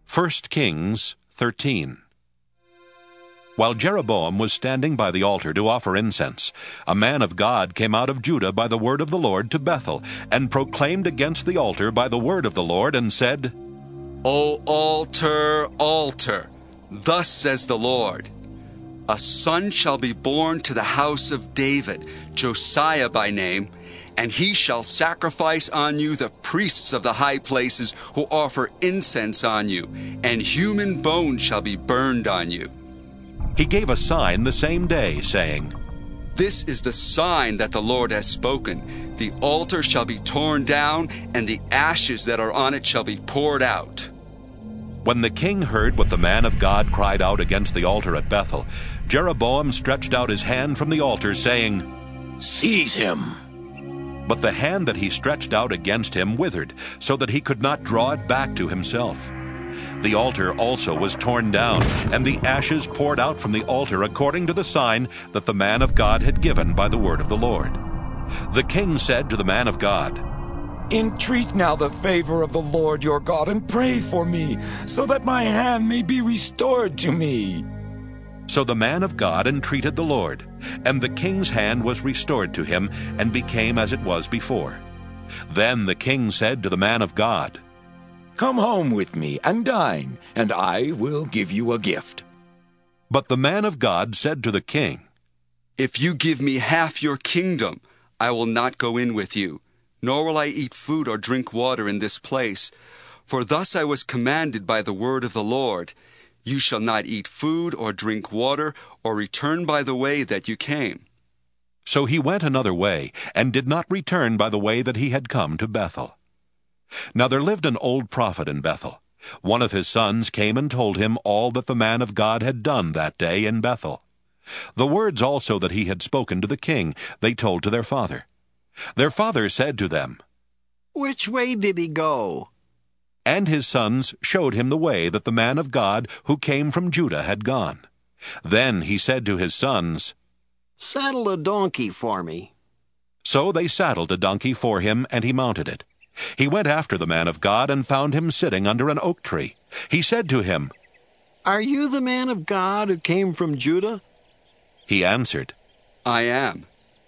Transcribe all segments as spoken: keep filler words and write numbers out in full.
First Kings thirteen. While Jeroboam was standing by the altar to offer incense, a man of God came out of Judah by the word of the Lord to Bethel, and proclaimed against the altar by the word of the Lord, and said, O altar, altar, thus says the Lord, a son shall be born to the house of David, Josiah by name, and he shall sacrifice on you the priests of the high places who offer incense on you, and human bones shall be burned on you. He gave a sign the same day, saying, This is the sign that the Lord has spoken. The altar shall be torn down, and the ashes that are on it shall be poured out. When the king heard what the man of God cried out against the altar at Bethel, Jeroboam stretched out his hand from the altar, saying, Seize him! But the hand that he stretched out against him withered, so that he could not draw it back to himself. The altar also was torn down, and the ashes poured out from the altar according to the sign that the man of God had given by the word of the Lord. The king said to the man of God, Entreat now the favor of the Lord your God, and pray for me, so that my hand may be restored to me. So the man of God entreated the Lord, and the king's hand was restored to him, and became as it was before. Then the king said to the man of God, Come home with me and dine, and I will give you a gift. But the man of God said to the king, If you give me half your kingdom, I will not go in with you, nor will I eat food or drink water in this place. For thus I was commanded by the word of the Lord, You shall not eat food or drink water, or return by the way that you came. So he went another way, and did not return by the way that he had come to Bethel. Now there lived an old prophet in Bethel. One of his sons came and told him all that the man of God had done that day in Bethel. The words also that he had spoken to the king they told to their father. Their father said to them, Which way did he go? And his sons showed him the way that the man of God who came from Judah had gone. Then he said to his sons, Saddle a donkey for me. So they saddled a donkey for him, and he mounted it. He went after the man of God and found him sitting under an oak tree. He said to him, Are you the man of God who came from Judah? He answered, I am.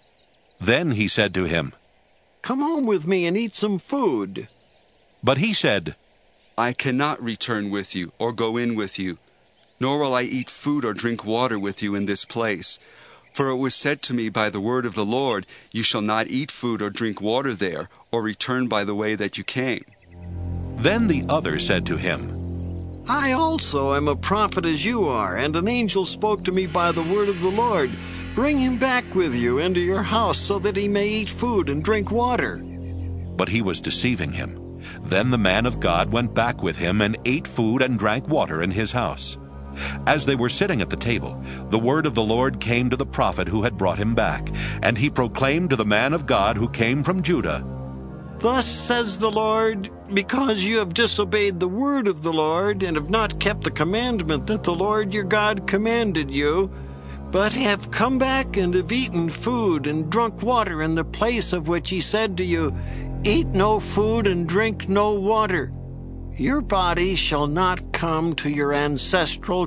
Then he said to him, Come home with me and eat some food. But he said, I cannot return with you or go in with you, nor will I eat food or drink water with you in this place. For it was said to me by the word of the Lord, You shall not eat food or drink water there, or return by the way that you came. Then the other said to him, I also am a prophet as you are, and an angel spoke to me by the word of the Lord. Bring him back with you into your house, so that he may eat food and drink water. But he was deceiving him. Then the man of God went back with him and ate food and drank water in his house. As they were sitting at the table, the word of the Lord came to the prophet who had brought him back, and he proclaimed to the man of God who came from Judah, Thus says the Lord, because you have disobeyed the word of the Lord, and have not kept the commandment that the Lord your God commanded you, but have come back and have eaten food and drunk water in the place of which he said to you, Eat no food and drink no water. Your body shall not come to your ancestral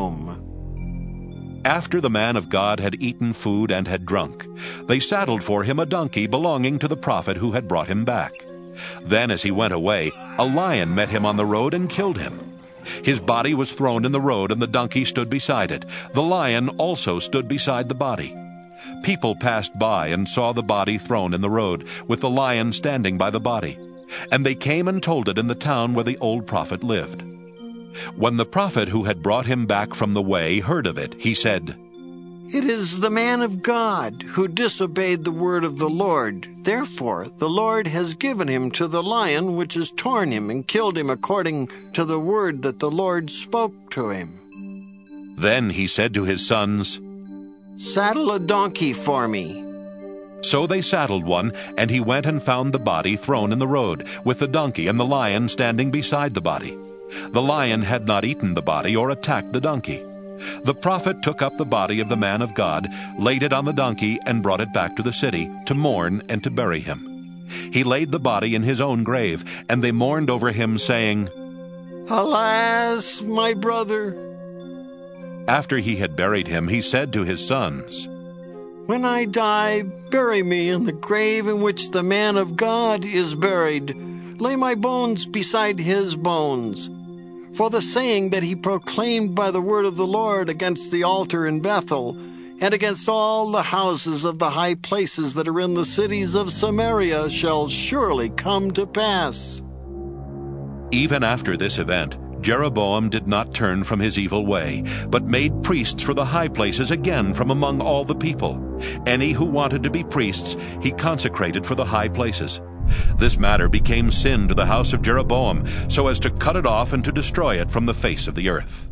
tomb. After the man of God had eaten food and had drunk, they saddled for him a donkey belonging to the prophet who had brought him back. Then as he went away, a lion met him on the road and killed him. His body was thrown in the road, and the donkey stood beside it. The lion also stood beside the body. People passed by and saw the body thrown in the road, with the lion standing by the body. And they came and told it in the town where the old prophet lived. When the prophet who had brought him back from the way heard of it, he said, It is the man of God who disobeyed the word of the Lord. Therefore the Lord has given him to the lion, which has torn him and killed him according to the word that the Lord spoke to him. Then he said to his sons, Saddle a donkey for me. So they saddled one, and he went and found the body thrown in the road, with the donkey and the lion standing beside the body. The lion had not eaten the body or attacked the donkey. The prophet took up the body of the man of God, laid it on the donkey, and brought it back to the city, to mourn and to bury him. He laid the body in his own grave, and they mourned over him, saying, Alas, my brother! After he had buried him, he said to his sons, When I die, bury me in the grave in which the man of God is buried. Lay my bones beside his bones. For the saying that he proclaimed by the word of the Lord against the altar in Bethel, and against all the houses of the high places that are in the cities of Samaria, shall surely come to pass. Even after this event, Jeroboam did not turn from his evil way, but made priests for the high places again from among all the people. Any who wanted to be priests he consecrated for the high places. This matter became sin to the house of Jeroboam, so as to cut it off and to destroy it from the face of the earth.